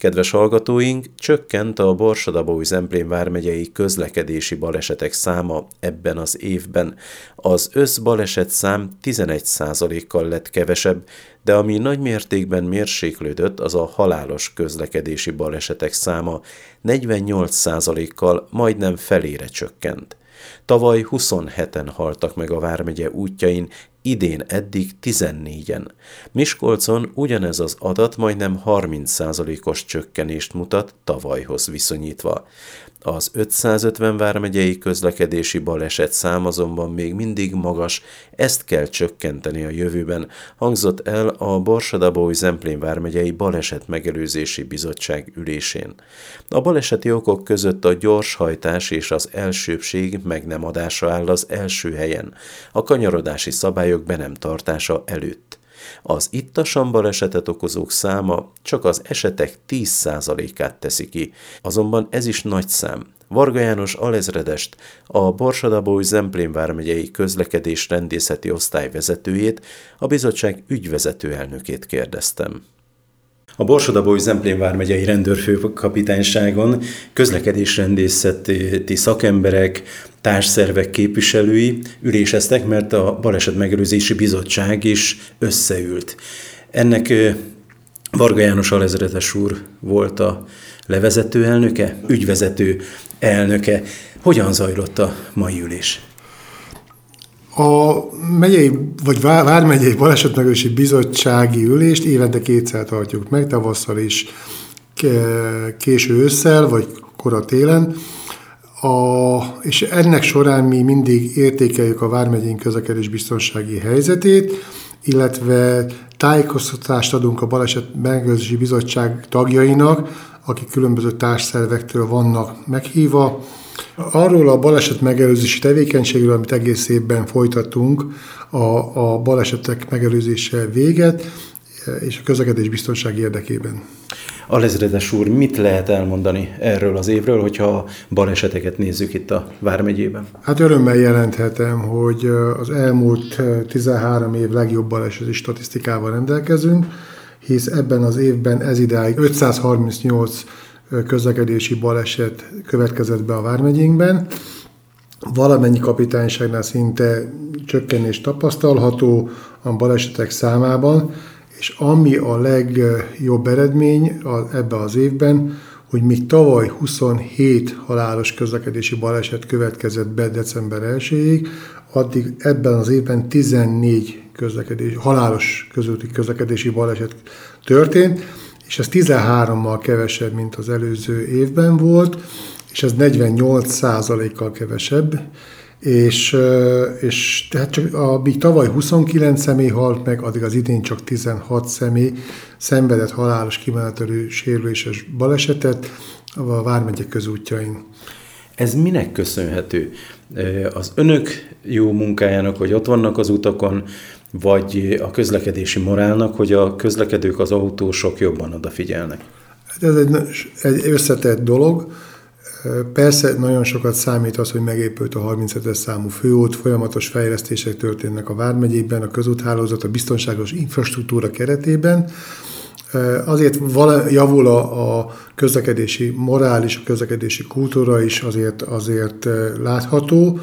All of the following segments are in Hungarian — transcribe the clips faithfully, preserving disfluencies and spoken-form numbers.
Kedves hallgatóink, csökkent a Borsod-Abaúj-Zemplén vármegyei közlekedési balesetek száma ebben az évben. Az összbaleset szám tizenegy százalékkal lett kevesebb, de ami nagy mértékben mérséklődött, az a halálos közlekedési balesetek száma negyvennyolc százalékkal majdnem felére csökkent. Tavaly huszonheten haltak meg a vármegye útjain, idén eddig tizennégyen. Miskolcon ugyanez az adat majdnem harminc százalékos csökkenést mutat tavalyhoz viszonyítva. Az ötszázötven vármegyei közlekedési baleset szám azonban még mindig magas, ezt kell csökkenteni a jövőben, hangzott el a Borsod-Abaúj-Zemplén vármegyei Baleset Megelőzési Bizottság ülésén. A baleseti okok között a gyorshajtás és az elsőbbség meg nem adása áll az első helyen, a kanyarodási szabályok be nem tartása előtt. Az ittasan balesetet okozók száma csak az esetek tíz százalékát teszi ki, azonban ez is nagy szám. Varga János alezredest, a Borsod-Abaúj-Zemplén vármegyei közlekedés rendészeti osztály vezetőjét, a bizottság ügyvezető elnökét kérdeztem. A Borsod-Abaúj-Zemplén vármegyei rendőrfőkapitányságon közlekedésrendészeti szakemberek, társszervek képviselői üléseztek, mert a Baleset Megelőzési Bizottság is összeült. Ennek Varga János alezredes úr volt a levezető elnöke, ügyvezető elnöke. Hogyan zajlott a mai ülés? A megyei vagy vármegyei Balesetmegelőzési Bizottsági ülést évente kétszer tartjuk meg, tavasszal is, késő ősszel vagy kora télen. A, és ennek során mi mindig értékeljük a vármegyén közlekedésbiztonsági helyzetét, illetve tájékoztatást adunk a Baleset Megelőzési Bizottság tagjainak, akik különböző társszervektől vannak meghívva. Arról a baleset megelőzési tevékenységről, amit egész évben folytatunk, a, a balesetek megelőzése véget, és a közlekedés biztonság érdekében. Alezredes úr, mit lehet elmondani erről az évről, hogyha a baleseteket nézzük itt a vármegyében? Hát örömmel jelenthetem, hogy az elmúlt tizenhárom év legjobb baleseti statisztikával rendelkezünk, hisz ebben az évben ezidáig ötszázharmincnyolc közlekedési baleset következett be a vármegyénkben. Valamennyi kapitányságnál szinte csökkenés tapasztalható a balesetek számában, és ami a legjobb eredmény ebben az évben, hogy még tavaly huszonhét halálos közlekedési baleset következett be december elsejéig, addig ebben az évben tizennégy közlekedés, halálos közúti közlekedési baleset történt, és ez tizenhárommal kevesebb, mint az előző évben volt, és ez negyvennyolc százalékkal kevesebb, és, és tehát csak amíg tavaly huszonkilenc személy halt meg, addig az idén csak tizenhat személy szenvedett halálos kimenetelő sérüléses balesetet a vármegye közútjain. Ez minek köszönhető? Az önök jó munkájának, hogy ott vannak az utakon, vagy a közlekedési morálnak, hogy a közlekedők, az autósok jobban odafigyelnek? Ez egy, egy összetett dolog. Persze nagyon sokat számít az, hogy megépült a harminchetes számú főút, folyamatos fejlesztések történnek a vármegyében, a közúthálózat, a biztonságos infrastruktúra keretében. Azért javul a, a közlekedési morál és a közlekedési kultúra is azért, azért látható.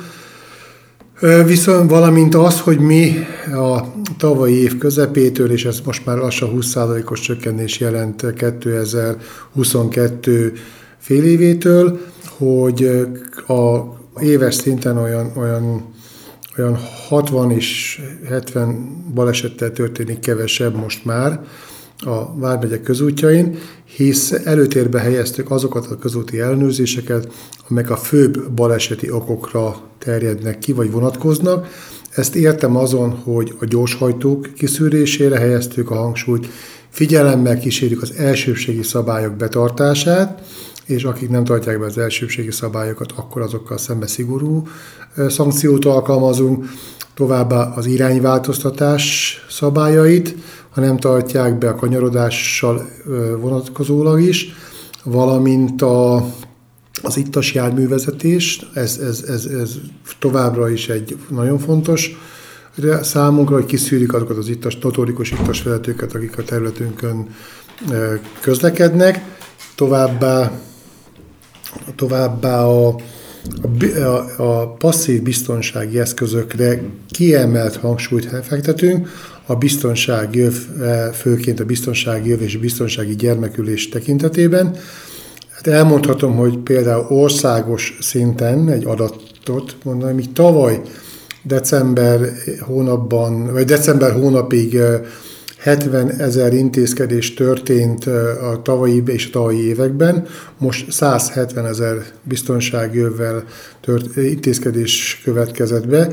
Viszont valamint az, hogy mi a tavalyi év közepétől, és ez most már lassan húsz százalékos csökkenés jelent kétezer-huszonkettő fél évétől, hogy a éves szinten olyan, olyan, olyan hatvan és hetven balesettel történik kevesebb most már a vármegyek közútjain, hisz előtérbe helyeztük azokat a közúti ellenőrzéseket, amelyek a főbb baleseti okokra terjednek ki, vagy vonatkoznak. Ezt értem azon, hogy a gyorshajtók kiszűrésére helyeztük a hangsúlyt, figyelemmel kísérjük az elsőbségi szabályok betartását, és akik nem tartják be az elsőbségi szabályokat, akkor azokkal szembe szigorú szankciót alkalmazunk. Továbbá az irányváltoztatás szabályait, ha nem tartják be a kanyarodással vonatkozólag is, valamint a, az ittas járművezetés, ez, ez, ez, ez továbbra is egy nagyon fontos számunkra, hogy kiszűrjük azokat az ittas, notórikus ittas vezetőket, akik a területünkön közlekednek, Továbbá, továbbá a, a, a passzív biztonsági eszközökre kiemelt hangsúlyt fektetünk, a biztonsági jöv, főként a biztonsági jöv és biztonsági gyermekülés tekintetében. Hát elmondhatom, hogy például országos szinten egy adatot mondani, míg tavaly december hónapban, vagy december hónapig hetven ezer intézkedés történt a tavalyi és a tavalyi években, most száz hetven ezer biztonságjövvel tört, intézkedés következett be.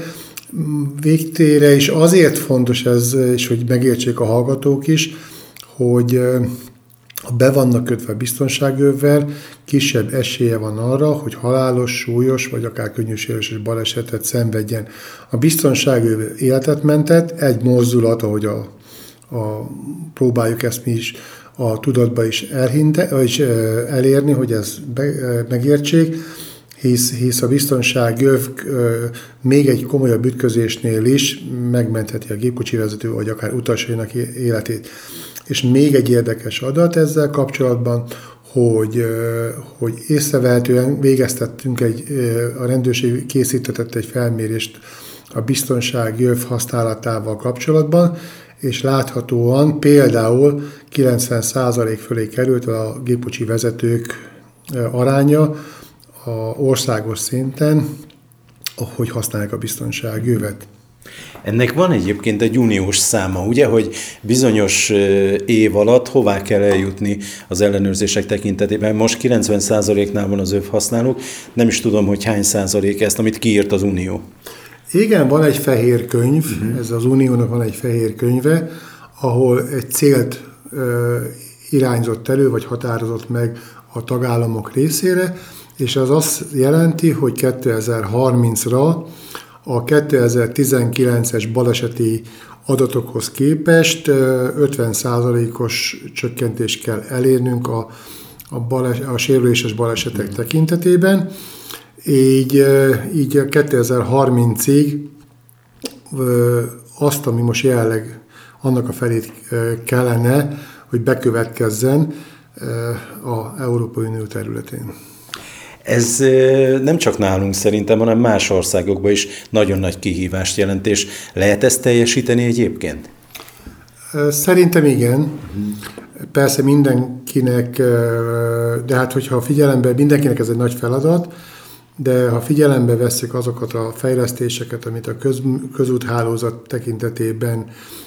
Végtére is azért fontos ez, és hogy megértsék a hallgatók is, hogy ha be vannak kötve biztonságjövvel, kisebb esélye van arra, hogy halálos, súlyos vagy akár könnyű sérüléses balesetet szenvedjen. A biztonságjöv életet mentett, egy mozdulat, ahogy a, a, próbáljuk ezt mi is a tudatba is, elhinte, és elérni, hogy ez be, megértsék, hisz, hisz a biztonságjöv még egy komolyabb ütközésnél is megmentheti a gépkocsi vezető, vagy akár utasainak életét. És még egy érdekes adat ezzel kapcsolatban, hogy, hogy észrevehetően végeztettünk egy, a rendőrség készítetett egy felmérést a biztonságjöv használatával kapcsolatban, és láthatóan például kilencven százalék fölé került a gépkocsi vezetők aránya a országos szinten, hogy használják a biztonságjövet. Ennek van egyébként egy uniós száma, ugye, hogy bizonyos év alatt hová kell eljutni az ellenőrzések tekintetében. Most kilencven százaléknál van az övhasználók, nem is tudom, hogy hány százalék ezt, amit kiírt az Unió. Igen, van egy fehér könyv, uh-huh. ez az Uniónak van egy fehér könyve, ahol egy célt ö, irányzott elő, vagy határozott meg a tagállamok részére, és az azt jelenti, hogy kétezer-harmincra a kétezer-tizenkilences baleseti adatokhoz képest ötven százalékos csökkentést kell elérnünk a, a, bales, a sérüléses balesetek tekintetében. Így, így kétezer-harmincig azt, ami most jelenleg annak a felét kellene, hogy bekövetkezzen az Európai Unió területén. Ez nem csak nálunk szerintem, hanem más országokban is nagyon nagy kihívást jelent, és lehet ezt teljesíteni egyébként? Szerintem igen. Persze mindenkinek, de hát hogyha figyelembe, mindenkinek ez egy nagy feladat, de ha figyelembe vesszük azokat a fejlesztéseket, amit a köz, közúthálózat tekintetében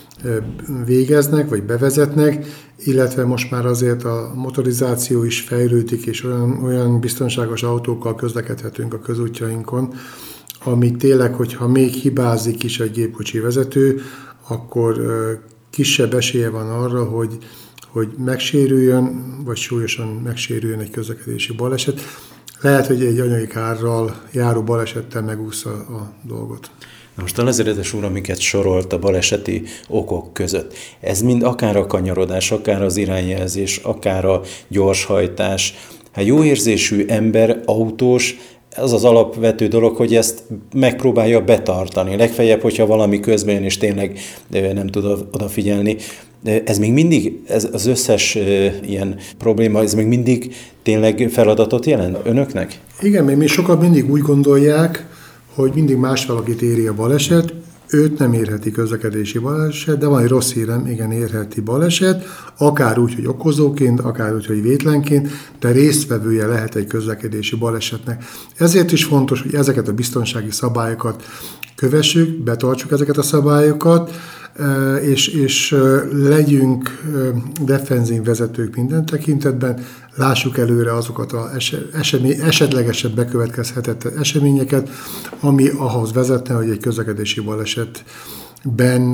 végeznek, vagy bevezetnek, illetve most már azért a motorizáció is fejlődik, és olyan, olyan biztonságos autókkal közlekedhetünk a közútjainkon, ami tényleg, hogyha még hibázik is egy gépkocsi vezető, akkor kisebb esélye van arra, hogy, hogy megsérüljön, vagy súlyosan megsérüljön egy közlekedési baleset. Lehet, hogy egy anyagi kárral járó balesettel megúszza a dolgot. Na most a Lezeredes úr, amiket sorolt a baleseti okok között, ez mind akár a kanyarodás, akár az irányjelzés, akár a gyorshajtás. Hát jó érzésű ember, autós, az az alapvető dolog, hogy ezt megpróbálja betartani. Legfeljebb, hogyha valami közben jön, és tényleg nem tud odafigyelni. Ez még mindig, ez az összes ilyen probléma, ez még mindig tényleg feladatot jelent önöknek? Igen, mert mi sokan mindig úgy gondolják, hogy mindig más valakit éri a baleset, őt nem érheti közlekedési baleset, de van egy rossz hírem, igen, érheti baleset, akár úgy, hogy okozóként, akár úgy, hogy vétlenként, de résztvevője lehet egy közlekedési balesetnek. Ezért is fontos, hogy ezeket a biztonsági szabályokat kövessük, betartsuk ezeket a szabályokat, és, és legyünk defenzív vezetők minden tekintetben, lássuk előre azokat az esemény, esetlegesebb bekövetkezhetett eseményeket, ami ahhoz vezetne, hogy egy közlekedési balesetben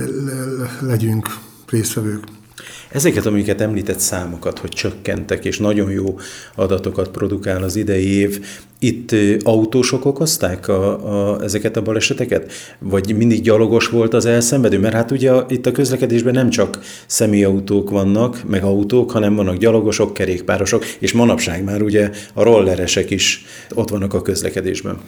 legyünk résztvevők. Ezeket, amiket említett számokat, hogy csökkentek, és nagyon jó adatokat produkál az idei év, itt autósok okozták a, a, ezeket a baleseteket? Vagy mindig gyalogos volt az elszenvedő? Mert hát ugye itt a közlekedésben nem csak személyautók vannak, meg autók, hanem vannak gyalogosok, kerékpárosok, és manapság már ugye a rolleresek is ott vannak a közlekedésben.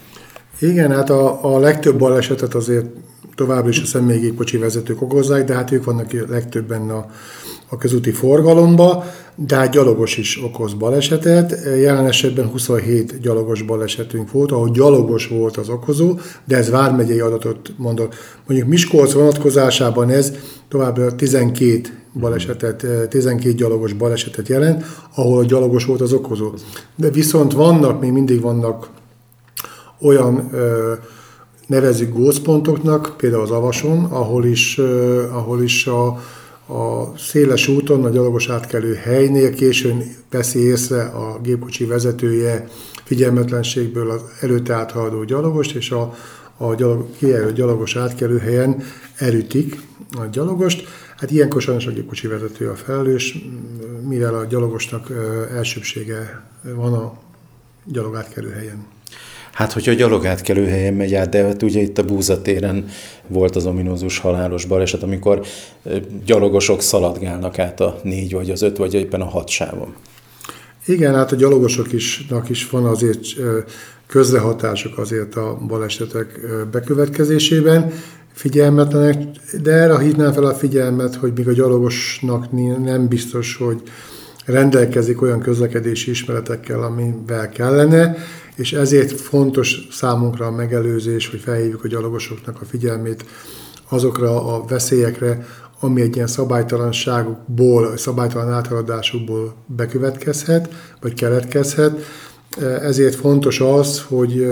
Igen, hát a, a legtöbb balesetet azért továbbra is a személygépkocsi vezetők okozzák, de hát ők vannak legtöbben a, a közúti forgalomba, de hát gyalogos is okoz balesetet. Jelen esetben huszonhét gyalogos balesetünk volt, ahol gyalogos volt az okozó, de ez vármegyei adatot mondok. Mondjuk Miskolc vonatkozásában ez továbbra tizenkét balesetet, tizenkét gyalogos balesetet jelent, ahol a gyalogos volt az okozó. De viszont vannak, még mindig vannak olyan ö, nevezzük gócpontoknak, például az Avason, ahol is, ö, ahol is a, a széles úton, a gyalogos átkelő helynél későn veszi észre a gépkocsi vezetője figyelmetlenségből az előtte áthaladó gyalogost, és a, a gyalog, kijelölt gyalogos átkelő helyen elütik a gyalogost. Hát ilyenkor sajnos a gépkocsi vezető a felelős, mivel a gyalogosnak elsőbsége van a gyalog átkelő helyen. Hát, hogyha a gyalogátkelő helyen megy át, de hát ugye itt a Búza téren volt az ominózus halálos baleset, amikor gyalogosok szaladgálnak át a négy, vagy az öt, vagy éppen a hat sávon. Igen, hát a gyalogosok isnak is van azért közrehatásuk azért a balesetek bekövetkezésében, figyelmetlenek, de erre hívnám fel a figyelmet, hogy még a gyalogosnak nem biztos, hogy rendelkezik olyan közlekedési ismeretekkel, amivel kellene, és ezért fontos számunkra a megelőzés, hogy felhívjuk a gyalogosoknak a figyelmét azokra a veszélyekre, ami egy ilyen szabálytalanságukból, szabálytalan áthaladásukból bekövetkezhet, vagy keletkezhet. Ezért fontos az, hogy,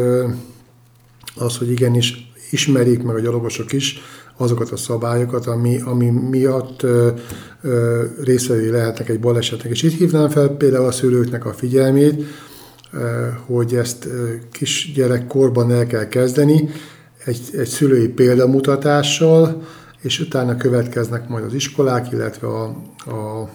az, hogy igenis ismerjék meg a gyalogosok is azokat a szabályokat, ami, ami miatt ö, ö, részvevői lehetnek egy balesetnek. És itt hívnám fel például a szülőknek a figyelmét, ö, hogy ezt ö, kisgyerekkorban el kell kezdeni, egy, egy szülői példamutatással, és utána következnek majd az iskolák, illetve a, a,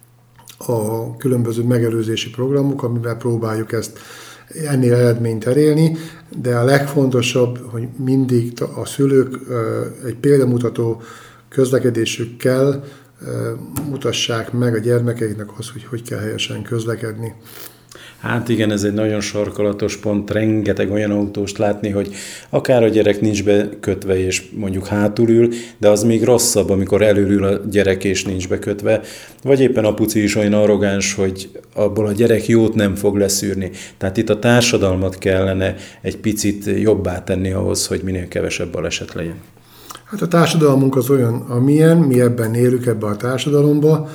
a különböző megelőzési programok, amivel próbáljuk ezt ennél eredményt elérni, de a legfontosabb, hogy mindig a szülők egy példamutató közlekedésükkel mutassák meg a gyermekeiknek azt, hogy hogy kell helyesen közlekedni. Hát igen, ez egy nagyon sarkalatos pont, rengeteg olyan autóst látni, hogy akár a gyerek nincs bekötve és mondjuk hátul ül, de az még rosszabb, amikor előül a gyerek és nincs bekötve, vagy éppen apuci is olyan arrogáns, hogy abból a gyerek jót nem fog leszűrni. Tehát itt a társadalmat kellene egy picit jobbá tenni ahhoz, hogy minél kevesebb baleset legyen. Hát a társadalmunk az olyan, amilyen, mi ebben élünk ebben a társadalomban,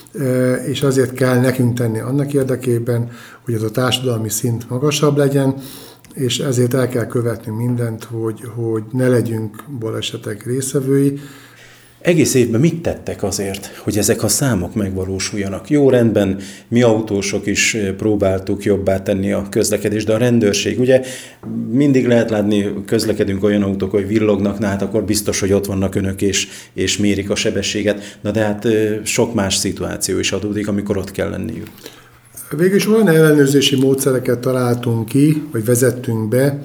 és azért kell nekünk tenni annak érdekében, hogy ez a társadalmi szint magasabb legyen, és ezért el kell követni mindent, hogy, hogy ne legyünk balesetek részevői. Egész évben mit tettek azért, hogy ezek a számok megvalósuljanak? Jó, rendben, mi autósok is próbáltuk jobbá tenni a közlekedést, de a rendőrség, ugye mindig lehet látni, közlekedünk olyan autók, hogy villognak, na hát akkor biztos, hogy ott vannak önök és, és mérik a sebességet, na de hát sok más szituáció is adódik, amikor ott kell lenniük. Végülis olyan ellenőrzési módszereket találtunk ki, vagy vezettünk be,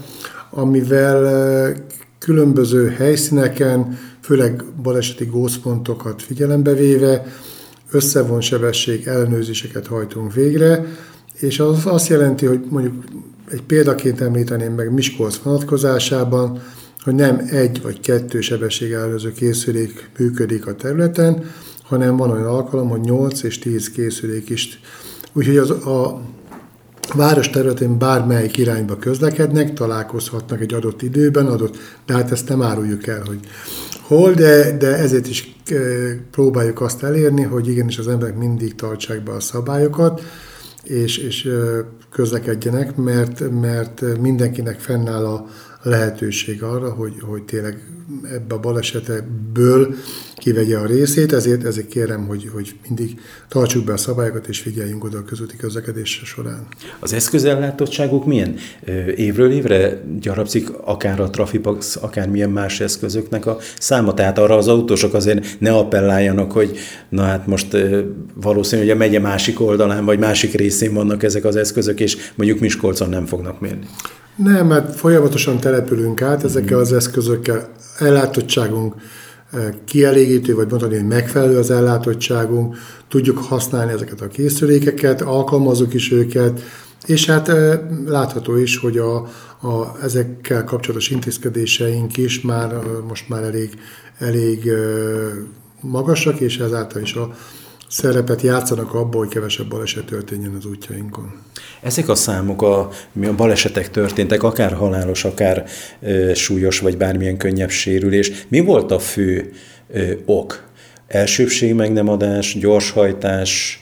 amivel különböző helyszíneken, főleg baleseti gócpontokat figyelembe véve, összevont sebesség ellenőrzéseket hajtunk végre, és az azt jelenti, hogy mondjuk egy példaként említeném meg Miskolc vonatkozásában, hogy nem egy vagy kettő sebességellenőrző készülék működik a területen, hanem van olyan alkalom, hogy nyolc és tíz készülék is. Úgyhogy az, a város területén bármelyik irányba közlekednek, találkozhatnak egy adott időben, adott, de hát ezt nem áruljuk el, hogy hol, de, de ezért is próbáljuk azt elérni, hogy igenis az emberek mindig tartsák be a szabályokat, és, és közlekedjenek, mert, mert mindenkinek fennáll a lehetőség arra, hogy, hogy tényleg ebbe a balesetből kivegye a részét, ezért, ezért kérem, hogy, hogy mindig tartsuk be a szabályokat, és figyeljünk oda a közúti közlekedés során. Az eszközellátottságuk milyen? Évről évre gyarapszik akár a Trafipax, akár milyen más eszközöknek a száma? Tehát arra az autósok azért ne appelláljanak, hogy na hát most valószínű, hogy a megye másik oldalán, vagy másik részén vannak ezek az eszközök, és mondjuk Miskolcon nem fognak mérni. Nem, mert folyamatosan települünk át ezekkel az eszközökkel. Ellátottságunk kielégítő, vagy mondani, hogy megfelelő az ellátottságunk, tudjuk használni ezeket a készülékeket, alkalmazzuk is őket, és hát látható is, hogy a, a, ezekkel kapcsolatos intézkedéseink is már most már elég, elég magasak, és ezáltal is a szerepet játszanak abban, hogy kevesebb baleset történjen az útjainkon. Ezek a számok, a, a balesetek történtek, akár halálos, akár ö, súlyos, vagy bármilyen könnyebb sérülés. Mi volt a fő ö, ok? Elsőbbség megnemadás, gyorshajtás,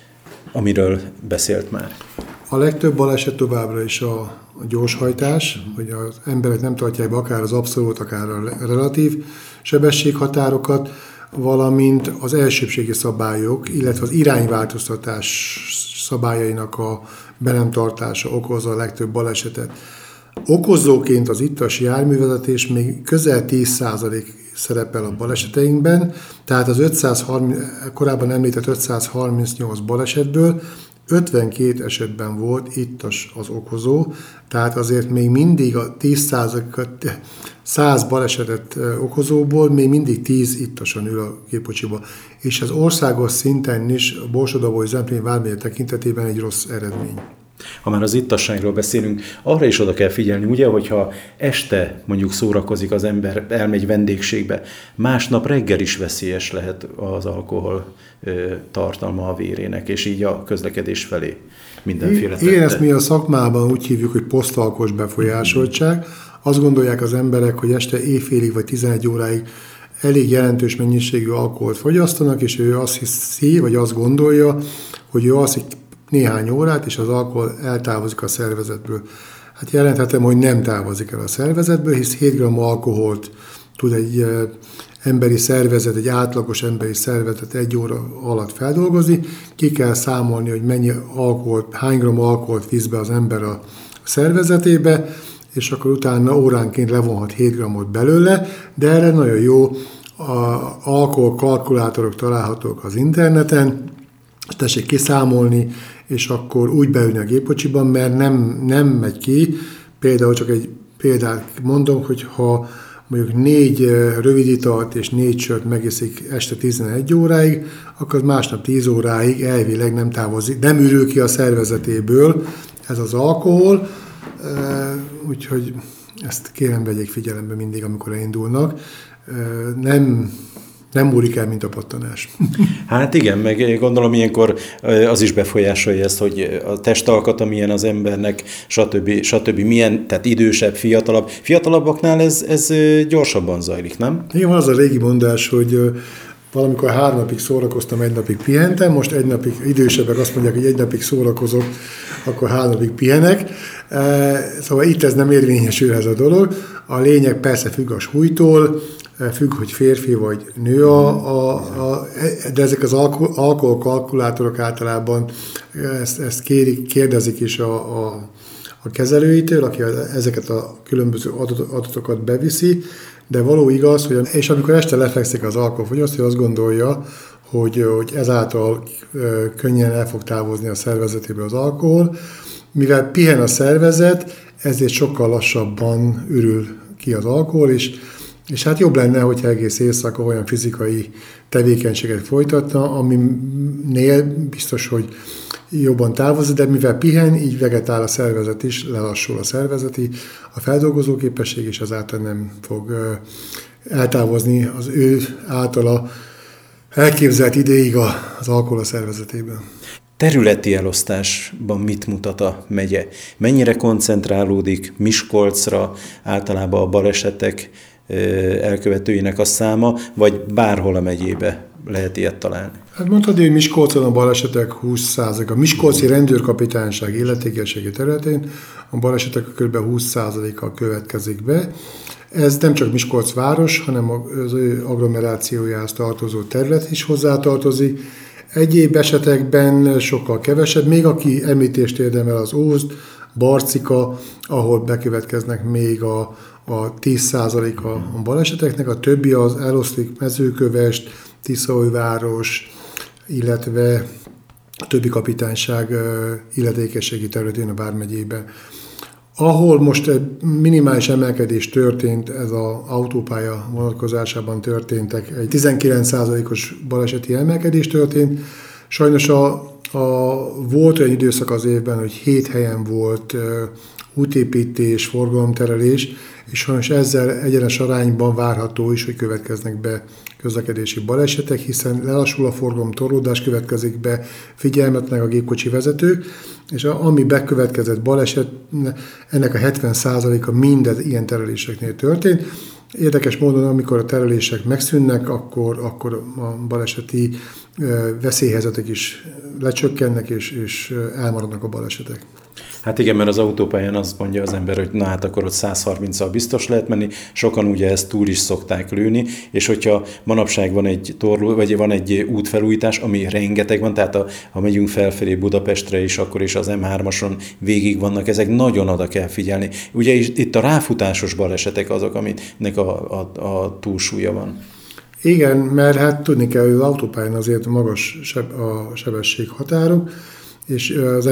amiről beszélt már? A legtöbb baleset továbbra is a, a gyorshajtás, hogy az emberek nem tartják be akár az abszolút, akár a relatív sebességhatárokat, valamint az elsőbbségi szabályok, illetve az irányváltoztatás szabályainak a be nem tartása okozza a legtöbb balesetet. Okozóként az ittas járművezetés még közel tíz százalék szerepel a baleseteinkben, tehát az ötszázharminc, korábban említett ötszázharmincnyolc balesetből ötvenkét esetben volt ittas az okozó, tehát azért még mindig a tíz százalék, száz balesetet okozóból még mindig tíz ittasan ül a gépkocsiba. És ez országos szinten is a Borsod-Abaúj-Zemplén vármegye tekintetében egy rossz eredmény. Ha már az ittasságról beszélünk, arra is oda kell figyelni, ugye, hogyha este mondjuk szórakozik az ember, elmegy vendégségbe, másnap reggel is veszélyes lehet az alkohol ö, tartalma a vérének, és így a közlekedés felé mindenféle tette. Igen, ezt mi a szakmában úgy hívjuk, hogy posztalkoholos befolyásoltság. Azt gondolják az emberek, hogy este éjfélig vagy tizenegy óráig elég jelentős mennyiségű alkoholt fogyasztanak, és ő azt hiszi, vagy azt gondolja, hogy ő alszik néhány órát, és az alkohol eltávozik a szervezetből. Hát jelenthetem, hogy nem távozik el a szervezetből, hisz hét gramm alkoholt tud egy emberi szervezet, egy átlagos emberi szervezet egy óra alatt feldolgozni. Ki kell számolni, hogy mennyi alkoholt, hány gramm alkoholt visz be az ember a szervezetébe, és akkor utána óránként levonhat hét grammot belőle, de erre nagyon jó alkoholkalkulátorok találhatók az interneten, tessék kiszámolni, és akkor úgy beülni a gépkocsiban, mert nem, nem megy ki. Például csak egy példát mondom, hogy ha mondjuk négy rövid italt és négy sört megiszik este tizenegy óráig, akkor másnap tíz óráig elvileg nem távozik, nem ürül ki a szervezetéből ez az alkohol, úgyhogy ezt kérem vegyék figyelembe mindig, amikor elindulnak. Nem Nem múlik el, mint a pattanás. Hát igen, meg gondolom ilyenkor az is befolyásolja ezt, hogy a testalkata milyen az embernek, stb. stb. Milyen, tehát idősebb, fiatalabb. Fiatalabbaknál ez, ez gyorsabban zajlik, nem? Igen, van az a régi mondás, hogy valamikor három napig szórakoztam, egy napig pihentem, most egy napig, idősebbek azt mondják, hogy egy napig szórakozok, akkor három napig pihenek. Szóval itt ez nem érvényesül ez a dolog. A lényeg persze függ a súlytól, függ, hogy férfi vagy nő, a, a, a, de ezek az alkoholkalkulátorok általában ezt, ezt kérik, kérdezik is a, a, a kezelőitől, aki ezeket a különböző adatokat beviszi, de való igaz, hogy és amikor este lefekszik az alkoholfogyasztó, azt gondolja, hogy, hogy ezáltal könnyen el fog távozni a szervezetéből az alkohol. Mivel pihen a szervezet, ezért sokkal lassabban ürül ki az alkohol, és És hát jobb lenne, hogyha egész éjszaka olyan fizikai tevékenységet folytatna, aminél biztos, hogy jobban távozik, de mivel pihen, így vegetál a szervezet is, lelassul a szervezeti, a feldolgozó képesség, és ezáltal nem fog eltávozni az ő általa elképzelt idéig az alkohol a szervezetében. Területi elosztásban mit mutat a megye? Mennyire koncentrálódik Miskolcra általában a balesetek elkövetőinek a száma, vagy bárhol a megyébe lehet ilyet találni? Hát mondhatod, hogy Miskolcon a balesetek húsz százaléka. A Miskolci rendőrkapitányság illetékességi területén a balesetek kb. húsz százaléka következik be. Ez nem csak Miskolc város, hanem az ő agglomerációjához tartozó terület is hozzátartozik. Egyéb esetekben sokkal kevesebb, még aki említést érdemel az Ózd, Barcika, ahol bekövetkeznek még a, a tíz százalék a baleseteknek, a többi az eloszlik Mezőkövesd, Tiszaújváros, illetve a többi kapitányság illetékességi területén a vármegyében. Ahol most egy minimális emelkedés történt, ez az autópálya vonatkozásában történtek, egy tizenkilenc százalékos baleseti emelkedés történt. Sajnos a a, volt olyan időszak az évben, hogy hét helyen volt uh, útépítés, forgalomterelés, és sajnos ezzel egyenes arányban várható is, hogy következnek be közlekedési balesetek, hiszen lelassul a forgalom, torlódás következik be, figyelmetlenek a gépkocsi vezetők, és ami bekövetkezett baleset, ennek a hetven százaléka minden ilyen tereléseknél történt. Érdekes módon, amikor a terelések megszűnnek, akkor, akkor a baleseti veszélyhelyzetek is lecsökkennek, és, és elmaradnak a balesetek. Hát igen, mert az autópályán azt mondja az ember, hogy na hát akkor ott száz harminccal biztos lehet menni, sokan ugye ezt túl is szokták lőni, és hogyha manapság van egy torló, vagy van egy útfelújítás, ami rengeteg van, tehát a, ha megyünk felfelé Budapestre is, akkor is az em hármason végig vannak, ezek nagyon oda kell figyelni. Ugye itt a ráfutásos balesetek azok, aminek a, a, a túlsúlya van. Igen, mert hát tudni kell, hogy az autópályán azért magas seb- a sebességhatárok, és az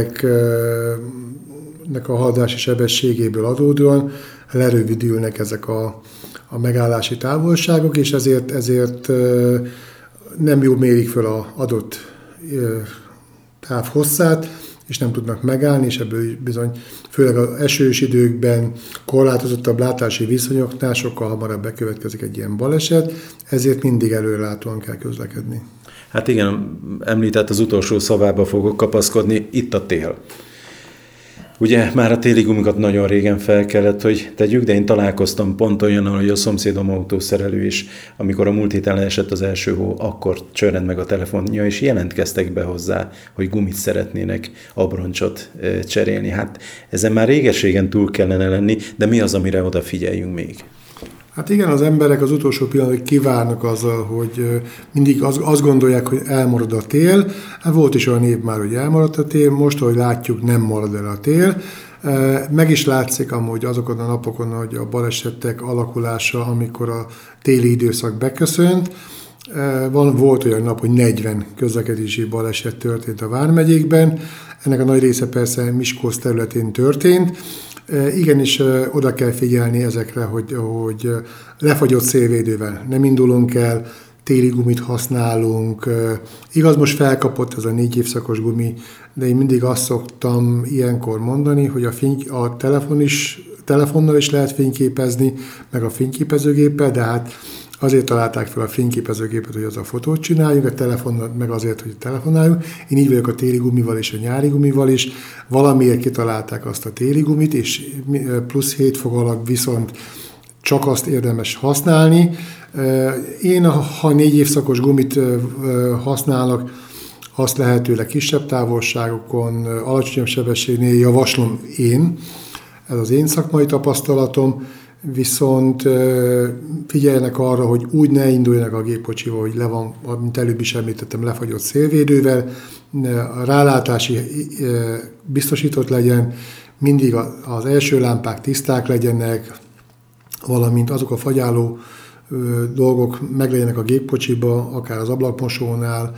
embereknek a haladási sebességéből adódóan lerövidülnek ezek a, a megállási távolságok, és ezért, ezért nem jól mérik föl az adott táv hosszát, és nem tudnak megállni, és ebből bizony, főleg az esős időkben, korlátozottabb látási viszonyoknál sokkal hamarabb bekövetkezik egy ilyen baleset, ezért mindig előrelátóan kell közlekedni. Hát igen, említett az utolsó szavába fogok kapaszkodni, itt a tél. Ugye már a téli gumikat nagyon régen fel kellett, hogy tegyük, de én találkoztam pont olyannal, hogy a szomszédom autószerelő is, amikor a múlt héten leesett az első hó, akkor csörrend meg a telefonja, és jelentkeztek be hozzá, hogy gumit szeretnének, abroncsot cserélni. Hát ezen már réges-régen túl kellene lenni, de mi az, amire odafigyeljünk még? Hát igen, az emberek az utolsó pillanatban kivárnak azzal, hogy mindig az, azt gondolják, hogy elmarad a tél. Hát volt is olyan év már, hogy elmaradt a tél, most, ahogy látjuk, nem marad el a tél. Meg is látszik amúgy azokon a napokon, hogy a balesetek alakulása, amikor a téli időszak beköszönt. Van, volt olyan nap, hogy negyven közlekedési baleset történt a vármegyékben. Ennek a nagy része persze Miskolc területén történt. Igenis oda kell figyelni ezekre, hogy, hogy lefagyott szélvédővel nem indulunk el, téli gumit használunk. Igaz, most felkapott ez a négy évszakos gumi, de én mindig azt szoktam ilyenkor mondani, hogy a, fény, a telefon is, telefonnal is lehet fényképezni, meg a fényképezőgéppel, de hát azért találták fel a fényképezőgépet, hogy az a fotót csináljunk, a telefonnal meg azért, hogy telefonáljunk. Én így vagyok a téli gumival és a nyári gumival is. Valamiért kitalálták azt a téli gumit, és plusz hét fok alatt viszont csak azt érdemes használni. Én, ha négy évszakos gumit használok, azt lehetőleg kisebb távolságokon, alacsonyabb sebességnél javaslom én. Ez az én szakmai tapasztalatom. Viszont figyeljenek arra, hogy úgy ne induljanak a gépkocsival, hogy le van, mint előbb is említettem, lefagyott szélvédővel, a rálátási biztosított legyen, mindig az első lámpák tiszták legyenek, valamint azok a fagyáló dolgok meglegyenek a gépkocsiba, akár az ablakmosónál,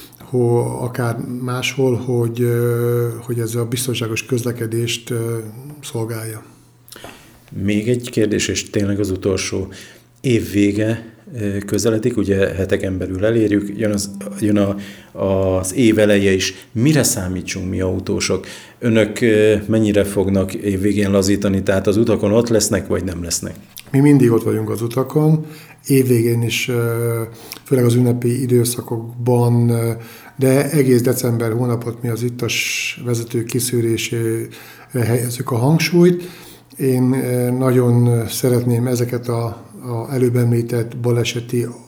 akár máshol, hogy, hogy ez a biztonságos közlekedést szolgálja. Még egy kérdés, és tényleg az utolsó. Év vége közeledik, ugye heteken belül elérjük, jön az, jön a, az év eleje is. Mire számítsunk mi autósok? Önök mennyire fognak év végén lazítani, tehát az utakon ott lesznek, vagy nem lesznek? Mi mindig ott vagyunk az utakon, év végén is, főleg az ünnepi időszakokban, de egész december hónapot mi az ittas vezetők kiszűrésére helyezzük a hangsúlyt. Én nagyon szeretném ezeket a, a előbb említett baleseti a,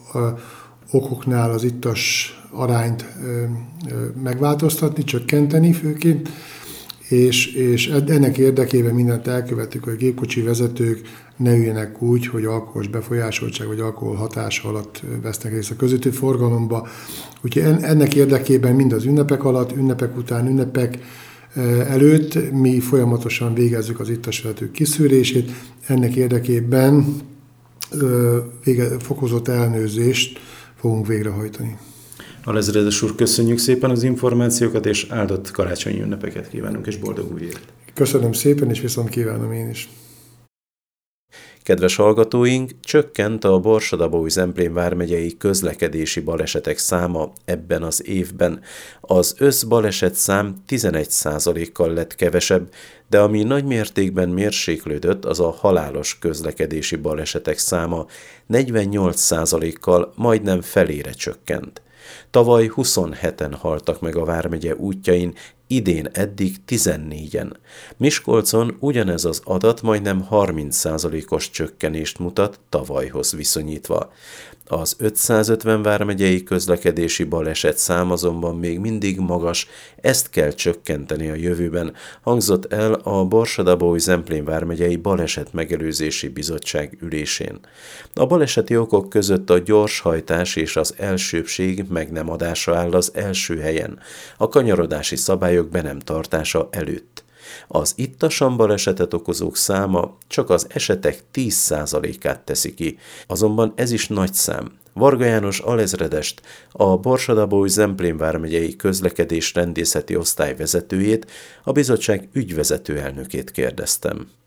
okoknál az ittas arányt megváltoztatni, csökkenteni főként, és, és ennek érdekében mindent elkövettük, hogy a gépkocsi vezetők ne üljenek úgy, hogy alkoholos befolyásoltság vagy alkohol hatása alatt vesznek részt a közúti forgalomba. Úgyhogy ennek érdekében mind az ünnepek alatt, ünnepek után, ünnepek előtt mi folyamatosan végezzük az ittasvezetők kiszűrését. Ennek érdekében vége, fokozott ellenőrzést fogunk végrehajtani. Alezredes úr, köszönjük szépen az információkat, és áldott karácsonyi ünnepeket kívánunk, és boldog új évet! Köszönöm szépen, és viszont kívánom én is! Kedves hallgatóink, csökkent a Borsod-Abaúj-Zemplén vármegyei közlekedési balesetek száma ebben az évben. Az összbaleset szám tizenegy százalékkal lett kevesebb, de ami nagy mértékben mérséklődött, az a halálos közlekedési balesetek száma negyvennyolc százalékkal majdnem felére csökkent. Tavaly huszonheten haltak meg a vármegye útjain, idén eddig tizennégyen. Miskolcon ugyanez az adat majdnem harminc százalékos csökkenést mutat tavalyhoz viszonyítva. Az ötszázötven vármegyei közlekedési baleset szám azonban még mindig magas, ezt kell csökkenteni a jövőben, hangzott el a Borsod-Abaúj-Zemplén vármegyei Balesetmegelőzési Bizottság ülésén. A baleseti okok között a gyorshajtás és az elsőbbség meg nem adása áll az első helyen, a kanyarodási szabályok be nem tartása előtt. Az ittasan balesetet okozók száma csak az esetek tíz százalékát teszi ki, azonban ez is nagy szám. Varga János alezredest, a Borsod-Abaúj-Zemplén vármegyei közlekedés rendészeti osztály vezetőjét, a bizottság ügyvezető elnökét kérdeztem.